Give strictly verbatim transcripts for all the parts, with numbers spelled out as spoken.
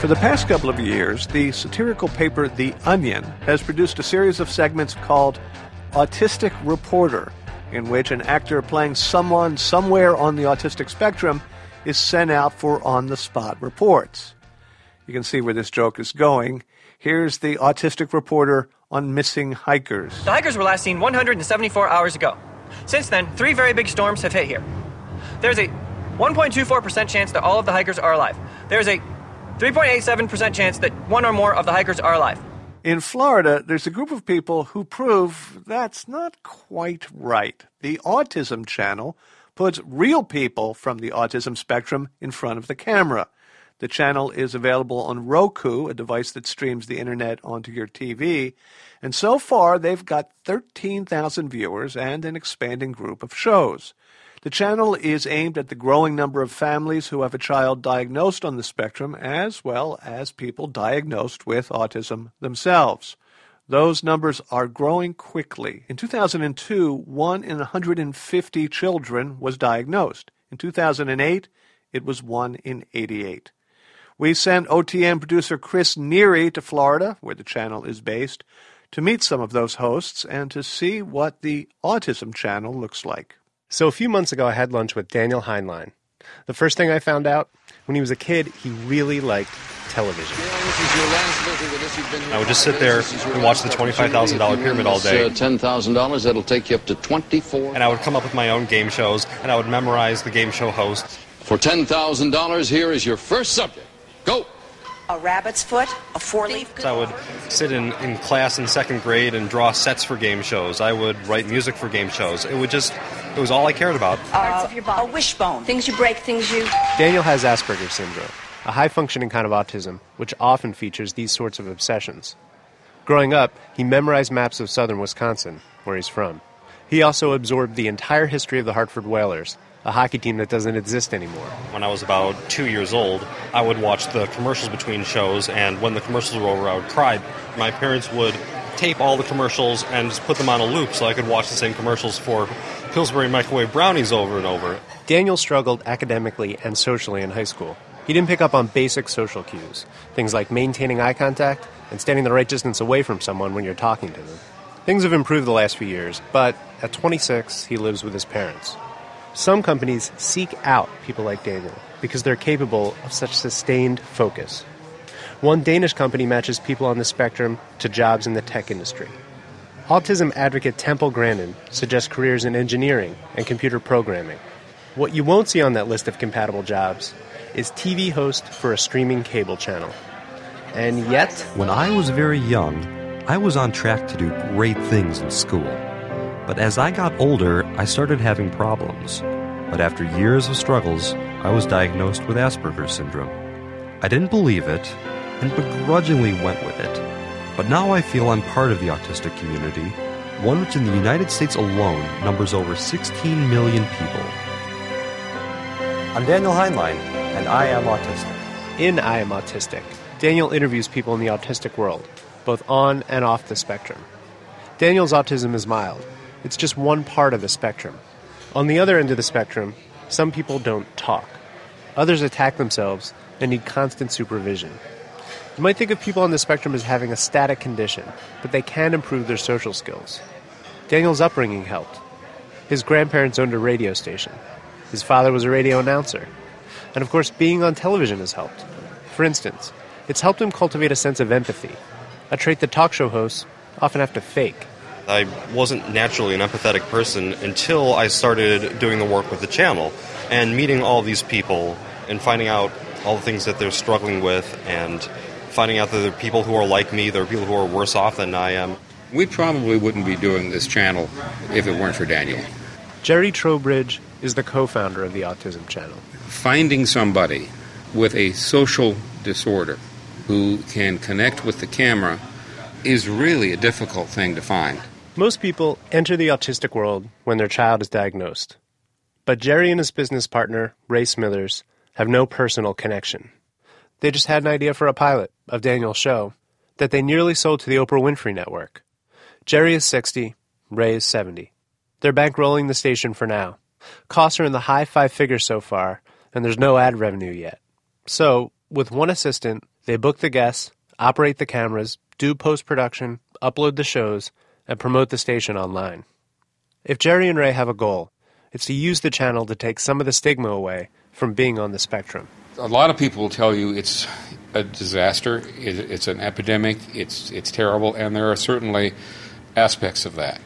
For the past couple of years, the satirical paper The Onion has produced a series of segments called Autistic Reporter, in which an actor playing someone somewhere on the autistic spectrum is sent out for on-the-spot reports. You can see where this joke is going. Here's the Autistic Reporter on missing hikers. The hikers were last seen one hundred seventy-four hours ago. Since then, three very big storms have hit here. There's a one point two four percent chance that all of the hikers are alive. There's a three point eight seven percent chance that one or more of the hikers are alive. In Florida, there's a group of people who prove that's not quite right. The Autism Channel puts real people from the autism spectrum in front of the camera. The channel is available on Roku, a device that streams the internet onto your T V, and so far they've got thirteen thousand viewers and an expanding group of shows. The channel is aimed at the growing number of families who have a child diagnosed on the spectrum, as well as people diagnosed with autism themselves. Those numbers are growing quickly. In two thousand two, one in one hundred fifty children was diagnosed. In two thousand eight, it was one in eighty-eight. We sent O T N producer Chris Neary to Florida, where the channel is based, to meet some of those hosts and to see what the Autism Channel looks like. So a few months ago, I had lunch with Daniel Heinlein. The first thing I found out, when he was a kid, he really liked television. I would just sit there and watch the twenty-five thousand dollars pyramid all day. ten thousand dollars, that'll take you up to twenty-four. And I would come up with my own game shows, and I would memorize the game show hosts. For ten thousand dollars, here is your first subject. Go! A rabbit's foot, a four-leaf. So I would sit in, in class in second grade and draw sets for game shows. I would write music for game shows. It would just, it was all I cared about. Uh, a wishbone. Things you break, things you... Daniel has Asperger's syndrome, a high-functioning kind of autism, which often features these sorts of obsessions. Growing up, he memorized maps of southern Wisconsin, where he's from. He also absorbed the entire history of the Hartford Whalers, a hockey team that doesn't exist anymore. When I was about two years old, I would watch the commercials between shows, and when the commercials were over, I would cry. My parents would tape all the commercials and just put them on a loop so I could watch the same commercials for Pillsbury microwave brownies over and over. Daniel struggled academically and socially in high school. He didn't pick up on basic social cues, things like maintaining eye contact and standing the right distance away from someone when you're talking to them. Things have improved the last few years, but at twenty-six, he lives with his parents. Some companies seek out people like Daniel because they're capable of such sustained focus. One Danish company matches people on the spectrum to jobs in the tech industry. Autism advocate Temple Grandin suggests careers in engineering and computer programming. What you won't see on that list of compatible jobs is T V host for a streaming cable channel. And yet... When I was very young, I was on track to do great things in school. But as I got older, I started having problems. But after years of struggles, I was diagnosed with Asperger's syndrome. I didn't believe it, and begrudgingly went with it. But now I feel I'm part of the autistic community, one which in the United States alone numbers over sixteen million people. I'm Daniel Heinlein, and I am autistic. In I Am Autistic, Daniel interviews people in the autistic world, both on and off the spectrum. Daniel's autism is mild. It's just one part of the spectrum. On the other end of the spectrum, some people don't talk. Others attack themselves and need constant supervision. You might think of people on the spectrum as having a static condition, but they can improve their social skills. Daniel's upbringing helped. His grandparents owned a radio station. His father was a radio announcer. And of course, being on television has helped. For instance, it's helped him cultivate a sense of empathy, a trait that talk show hosts often have to fake. I wasn't naturally an empathetic person until I started doing the work with the channel and meeting all these people and finding out all the things that they're struggling with and finding out that there are people who are like me, there are people who are worse off than I am. We probably wouldn't be doing this channel if it weren't for Daniel. Jerry Trowbridge is the co-founder of the Autism Channel. Finding somebody with a social disorder who can connect with the camera is really a difficult thing to find. Most people enter the autistic world when their child is diagnosed. But Jerry and his business partner, Ray Smithers, have no personal connection. They just had an idea for a pilot of Daniel's show that they nearly sold to the Oprah Winfrey Network. Jerry is sixty, Ray is seventy. They're bankrolling the station for now. Costs are in the high five figures so far, and there's no ad revenue yet. So, with one assistant, they book the guests, operate the cameras, do post-production, upload the shows, and promote the station online. If Jerry and Ray have a goal, it's to use the channel to take some of the stigma away from being on the spectrum. A lot of people will tell you it's a disaster, it's an epidemic, it's it's terrible, and there are certainly aspects of that.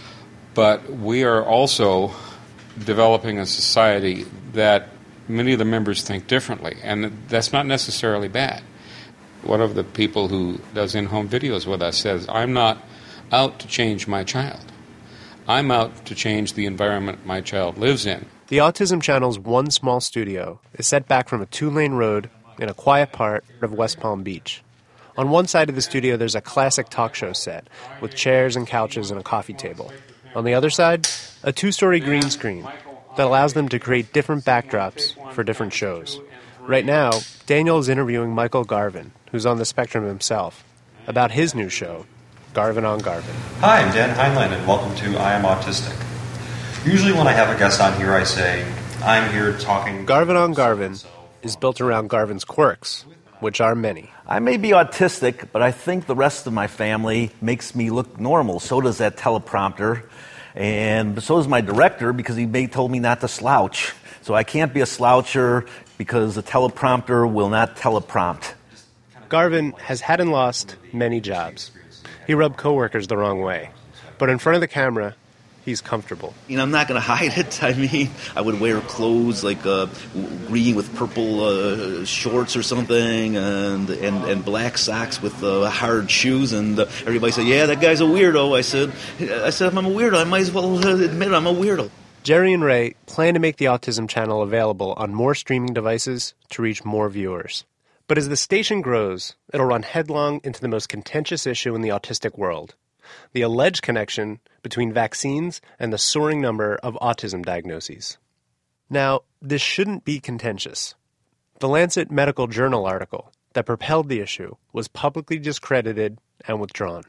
But we are also developing a society that many of the members think differently, and that's not necessarily bad. One of the people who does in-home videos with us says, I'm not out to change my child. I'm out to change the environment my child lives in. The Autism Channel's one small studio is set back from a two-lane road in a quiet part of West Palm Beach. On one side of the studio, there's a classic talk show set with chairs and couches and a coffee table. On the other side, a two-story green screen that allows them to create different backdrops for different shows. Right now, Daniel is interviewing Michael Garvin, who's on the spectrum himself, about his new show, Garvin on Garvin. Hi, I'm Dan Heinlein, and welcome to I Am Autistic. Usually when I have a guest on here, I say, I'm here talking... Garvin on Garvin is built around Garvin's quirks, which are many. I may be autistic, but I think the rest of my family makes me look normal. So does that teleprompter. And so does my director, because he may told me not to slouch. So I can't be a sloucher because the teleprompter will not teleprompt. Garvin has had and lost many jobs. He rubbed coworkers the wrong way. But in front of the camera, he's comfortable. You know, I'm not going to hide it. I mean, I would wear clothes like uh, green with purple uh, shorts or something, and and, and black socks with uh, hard shoes. And uh, everybody said, "Yeah, that guy's a weirdo." I said, "I said if I'm a weirdo, I might as well admit I'm a weirdo." Jerry and Ray plan to make the Autism Channel available on more streaming devices to reach more viewers. But as the station grows, it'll run headlong into the most contentious issue in the autistic world: the alleged connection between vaccines and the soaring number of autism diagnoses. Now, this shouldn't be contentious. The Lancet Medical Journal article that propelled the issue was publicly discredited and withdrawn.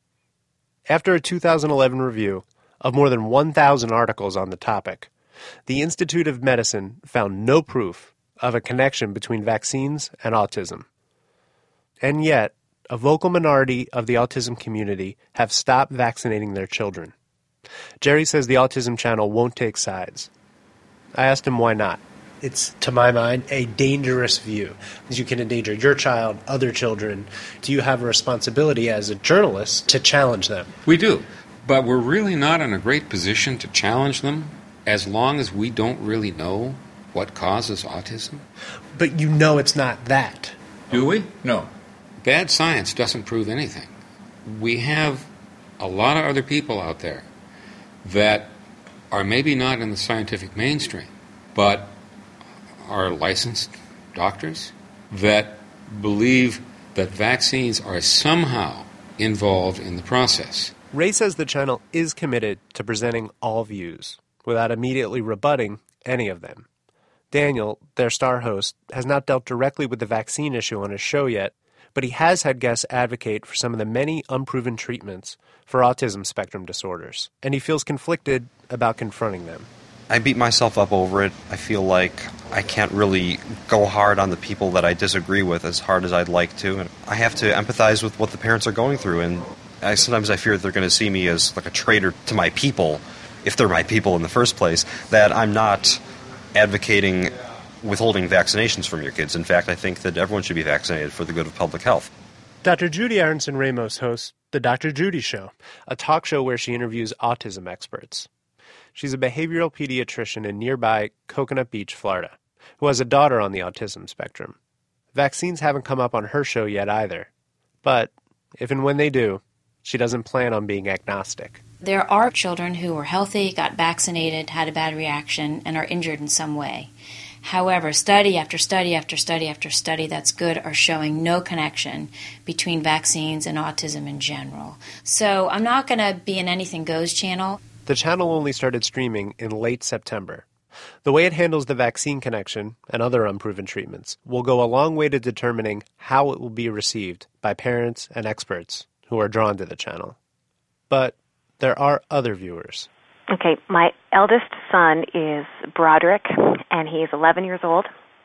After a two thousand eleven review of more than one thousand articles on the topic, the Institute of Medicine found no proof of a connection between vaccines and autism. And yet, a vocal minority of the autism community have stopped vaccinating their children. Jerry says the Autism Channel won't take sides. I asked him why not. It's, to my mind, a dangerous view, because you can endanger your child, other children. Do you have a responsibility as a journalist to challenge them? We do, but we're really not in a great position to challenge them as long as we don't really know what causes autism. But you know it's not that. Do we? No. Bad science doesn't prove anything. We have a lot of other people out there that are maybe not in the scientific mainstream, but are licensed doctors that believe that vaccines are somehow involved in the process. Ray says the channel is committed to presenting all views without immediately rebutting any of them. Daniel, their star host, has not dealt directly with the vaccine issue on his show yet, but he has had guests advocate for some of the many unproven treatments for autism spectrum disorders, and he feels conflicted about confronting them. I beat myself up over it. I feel like I can't really go hard on the people that I disagree with as hard as I'd like to. And I have to empathize with what the parents are going through, and I, sometimes I fear they're going to see me as like a traitor to my people, if they're my people in the first place, that I'm not advocating withholding vaccinations from your kids. In fact, I think that everyone should be vaccinated for the good of public health. Doctor Judy Aronson Ramos hosts The Doctor Judy Show, a talk show where she interviews autism experts. She's a behavioral pediatrician in nearby Coconut Beach, Florida, who has a daughter on the autism spectrum. Vaccines haven't come up on her show yet either, but if and when they do, she doesn't plan on being agnostic. There are children who were healthy, got vaccinated, had a bad reaction, and are injured in some way. However, study after study after study after study that's good are showing no connection between vaccines and autism in general. So I'm not going to be an Anything Goes channel. The channel only started streaming in late September. The way it handles the vaccine connection and other unproven treatments will go a long way to determining how it will be received by parents and experts who are drawn to the channel. But there are other viewers. Okay, my eldest son is Broderick, and he's eleven years old.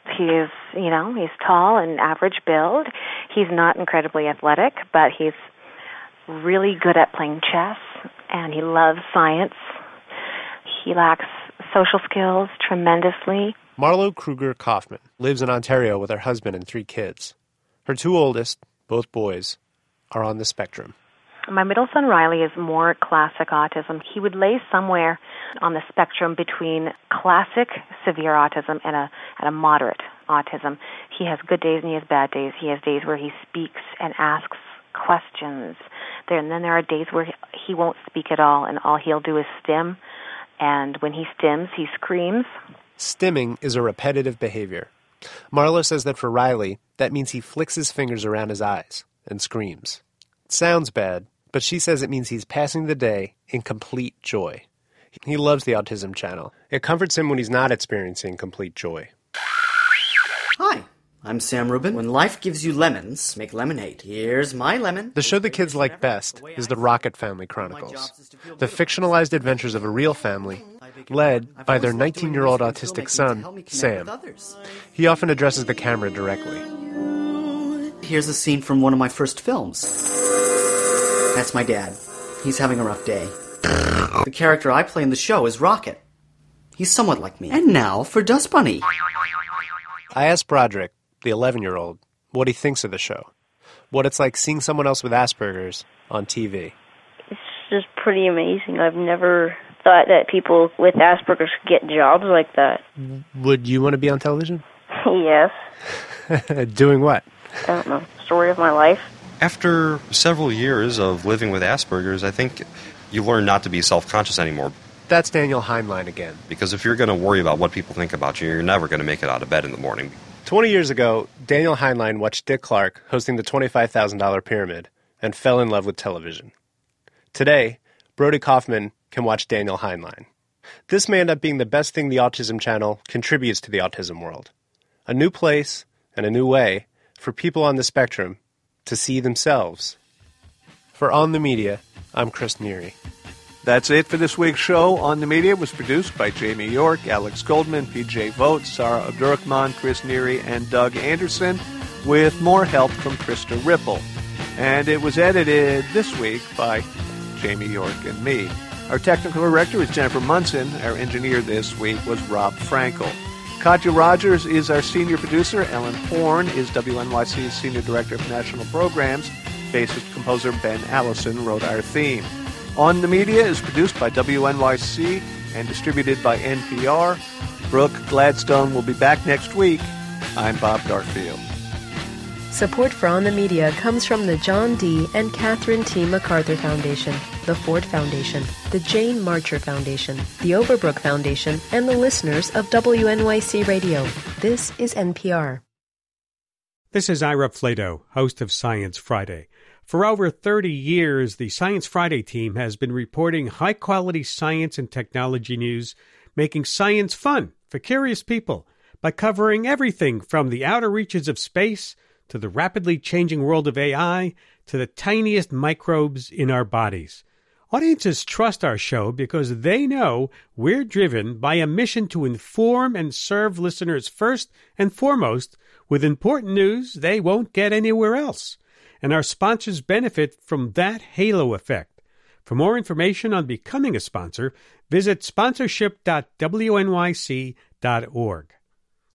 He's, you know, he's tall and average build. He's not incredibly athletic, but he's really good at playing chess, and he loves science. He lacks social skills tremendously. Marlo Kruger Kaufman lives in Ontario with her husband and three kids. Her two oldest, both boys, are on the spectrum. My middle son, Riley, is more classic autism. He would lay somewhere on the spectrum between classic severe autism and a, and a moderate autism. He has good days and he has bad days. He has days where he speaks and asks questions. There, and then there are days where he won't speak at all, and all he'll do is stim. And when he stims, he screams. Stimming is a repetitive behavior. Marlo says that for Riley, that means he flicks his fingers around his eyes and screams. It sounds bad, but she says it means he's passing the day in complete joy. He loves the Autism Channel. It comforts him when he's not experiencing complete joy. Hi, I'm Sam Rubin. When life gives you lemons, make lemonade. Here's my lemon. The show the kids like best is the Rocket Family Chronicles, the fictionalized adventures of a real family, led by their nineteen-year-old autistic son, Sam. He often addresses the camera directly. Here's a scene from one of my first films. That's my dad. He's having a rough day. The character I play in the show is Rocket. He's somewhat like me. And now for Dust Bunny. I asked Broderick, the eleven-year-old, what he thinks of the show, what it's like seeing someone else with Asperger's on T V. It's just pretty amazing. I've never thought that people with Asperger's could get jobs like that. Would you want to be on television? Yes. Doing what? I don't know. Story of my life. After several years of living with Asperger's, I think you learn not to be self-conscious anymore. That's Daniel Heinlein again. Because if you're going to worry about what people think about you, you're never going to make it out of bed in the morning. Twenty years ago, Daniel Heinlein watched Dick Clark hosting the twenty-five thousand dollars Pyramid and fell in love with television. Today, Brody Kaufman can watch Daniel Heinlein. This may end up being the best thing the Autism Channel contributes to the autism world. A new place and a new way for people on the spectrum to see themselves. For On the Media, I'm Chris Neary. That's it for this week's show. On the Media was produced by Jamie York, Alex Goldman, P J Vogt, Sarah Abdurrahman, Chris Neary, and Doug Anderson, with more help from Krista Ripple. And it was edited this week by Jamie York and me. Our technical director is Jennifer Munson. Our engineer this week was Rob Frankel. Katya Rogers is our senior producer. Ellen Horn is W N Y C's senior director of national programs. Bassist composer Ben Allison wrote our theme. On the Media is produced by W N Y C and distributed by N P R. Brooke Gladstone will be back next week. I'm Bob Darfield. Support for On the Media comes from the John D. and Catherine T. MacArthur Foundation, the Ford Foundation, the Jane Marcher Foundation, the Overbrook Foundation, and the listeners of W N Y C Radio. This is N P R. This is Ira Flato, host of Science Friday. For over thirty years, the Science Friday team has been reporting high-quality science and technology news, making science fun for curious people by covering everything from the outer reaches of space to the rapidly changing world of A I to the tiniest microbes in our bodies. Audiences trust our show because they know we're driven by a mission to inform and serve listeners first and foremost with important news they won't get anywhere else. And our sponsors benefit from that halo effect. For more information on becoming a sponsor, visit sponsorship dot w n y c dot org.